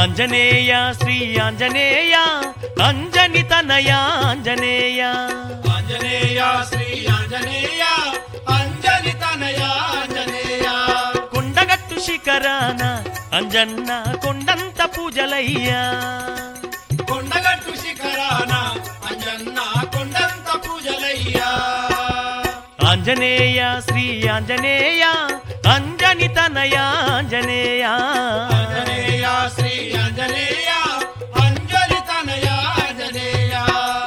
ఆంజనేయ శ్రీ ఆంజనేయ అంజని తనయ ఆంజనేయ ఆంజనేయ శ్రీ ఆంజనేయ అంజని తనయ ఆంజనేయ కొండగట్టు శిఖరాన అంజన్న కొండంత పూజలయ్యా కొండగట్టు శిఖరాన అంజన్న కొండంత పూజలయ్యా ఆంజనేయ శ్రీ ఆంజనేయ అంజని తనయ ఆంజనేయ ఆంజనేయ శ్రీ ఆంజనేయ అంజని తనయ ఆంజనేయ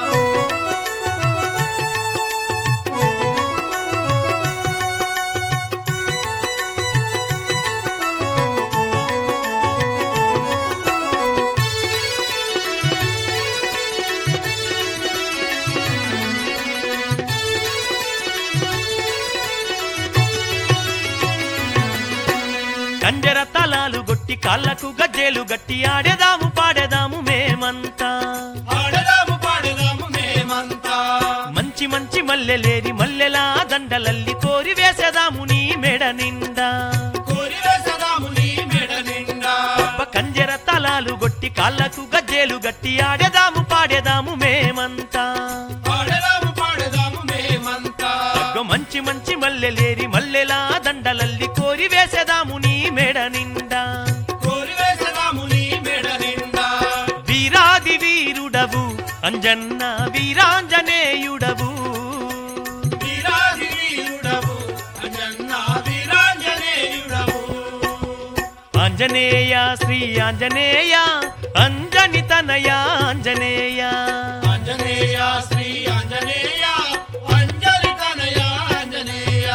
కంజర తలాలు గొట్టి కాళ్ళకు గజ్జేలు గట్టి ఆడేదాము పాడేదాము మేమంతా ఆడదాము పాడదాము మేమంతా మంచి మంచి మల్లెలేరి మల్లెలా దండలల్లి కోరి వేసేదాము నీ మెడ నిండా కోరి వేసదాము నీ మెడ నిండా కంజర తలాలు గొట్టి కాళ్ళకు గజ్జేలు గట్టి ఆడేదాము పాడేదాము మేమంతా ఆడదాము పాడదాము మేమంతా మంచి మంచి మల్లెలేరి మల్లెలా దండలల్లి కోరి వేసేదాము నీ మెడ నిండా కోరి వేసదాము నీ మెడ నిండా వీరాది వీరుడవు అంజన్న వీరాంజనేయుడవు వీరాది వీరుడవు అంజన్న వీరాంజనేయుడవు ఆంజనేయ శ్రీ ఆంజనేయ అంజని తనయ ఆంజనేయ ఆంజనేయ శ్రీ ఆంజనేయ అంజలి తనయ ఆంజనేయ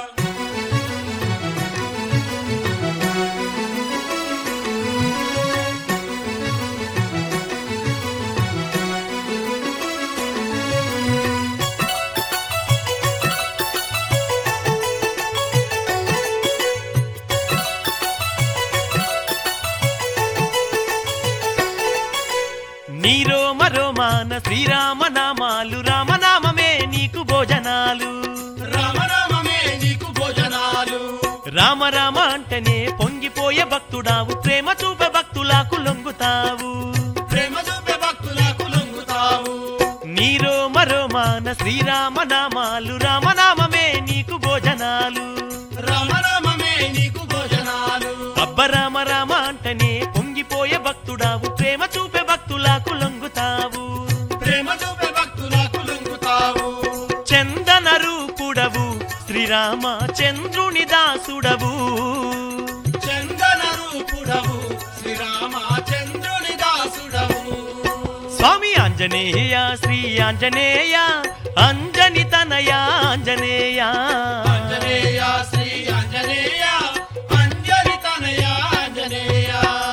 నీ రోమ రోమాన శ్రీరామ నామాలు రామనామమే నీకు భోజనాలు రామనామమే నీకు భోజనాలు రామ రామ అంటేనే పొంగిపోయే భక్తుడావు ప్రేమ చూపే భక్తులకు లొంగుతావు ప్రేమ చూపే భక్తులకు లొంగుతావు నీ రోమ రోమాన శ్రీరామ నామాలు రామనామమే నీకు భోజనాలు రామనామమే నీకు భోజనాలు అబ్బ రామ రామ అంటేనే పొంగిపోయే భక్తుడావు ప్రేమ చూపే భక్తులకు లొంగుతావు ప్రేమ చూపే భక్తులకు లొంగుతావు చందన రూపుడవు శ్రీరామ చంద్రుని దాసుడవు చందన రూపుడవు శ్రీరామ చంద్రుని దాసుడవు స్వామి ఆంజనేయ శ్రీ ఆంజనేయ అంజని తనయ ఆంజనేయ ఆంజనేయ శ్రీ ఆంజనేయ అంజలి తనయ ఆంజనేయ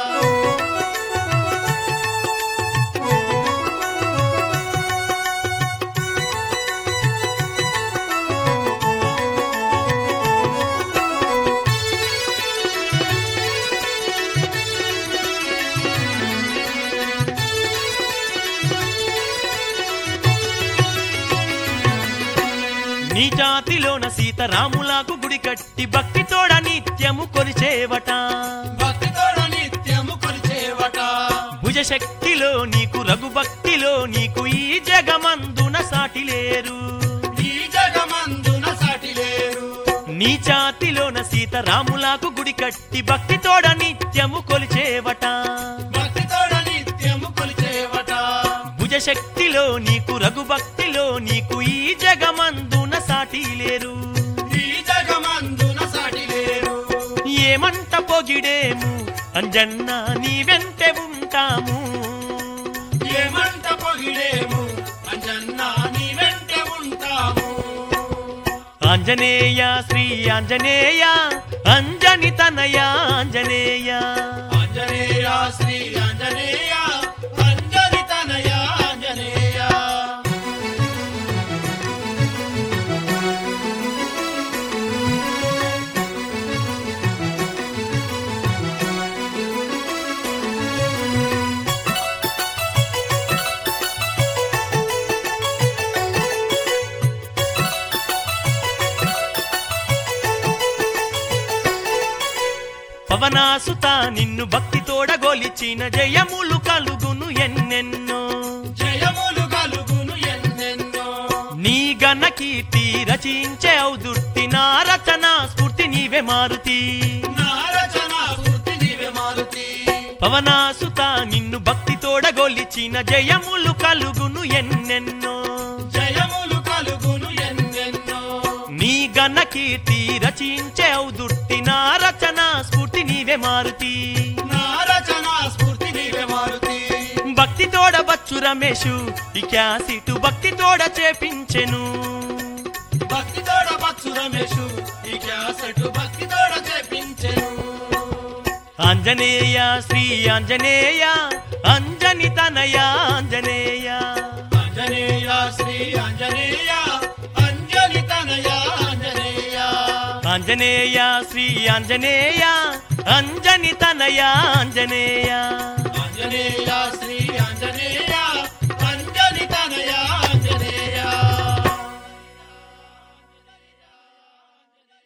నీ జాతిలోన సీతారాములకు గుడి కట్టి భక్తితోడ నిత్యము కొలిచేవట భక్తితోడ నిత్యము కొలిచేవట భుజశక్తిలో నీకు రఘుభక్తిలో నీకు ఈ జగమందున సాటి లేరు ఈ జగమందున సాటి లేరు నీ జాతిలోన సీతారాములకు గుడి కట్టి భక్తితోడ నిత్యము కొలిచేవట భక్తితోడ నిత్యము కొలిచేవట భుజశక్తిలో నీకు రఘుభక్తిలో నీకు ఈ జగమందున సాటి లేరు ఈ జగమందున సాటి లేరు ఏమంట పొగిడేము అంజన్న నీ వెంటే ఉంటాము ఏమంట పొగిడేము అంజన్న నీ వెంట ఉంటాము ఆంజనేయ శ్రీ ఆంజనేయ అంజని తనయ ఆంజనేయ ఆంజనేయ శ్రీ ఆంజనేయ అంజలి తనయ ఆంజనేయ పవనాసుత నిన్ను భక్తి తోడగొలిచిన జయములు కలుగును ఎన్నెన్నో జయములు కలుగును ఎన్నెన్నో నీ ఘన కీర్తి రచించే ఔదుర్తి నా రచన స్ఫూర్తి నీవే మారుతి నా రచన స్ఫూర్తి నీవే మారుతి పవనాసుత నిన్ను భక్తి తోడగొలిచిన జయములు కలుగును ఎన్నెన్నో జయములు కలుగును ఎన్నెన్నో నీ ఘన కీర్తి రచించే ఔదుర్తి నా రచన స్ఫూర్తి నీవే మారుతి నా రచన స్ఫూర్తి నీవే మారుతి భక్తి తోడవచ్చు రమేషు ఈ క్యాసిటు భక్తి తోడ చేపించెను భక్తి తోడ బచ్చు రమేషు ఈ క్యాసెట్ భక్తి తోడ చేపించెను ఆంజనేయ శ్రీ ఆంజనేయ అంజని తనయ ఆంజనేయ ఆంజనేయ శ్రీ ఆంజనేయ అంజలి తనయ ఆంజనేయ ఆంజనేయ శ్రీ ఆంజనేయ అంజని తనయ ఆంజనేయ ఆంజనేయ శ్రీ ఆంజనేయ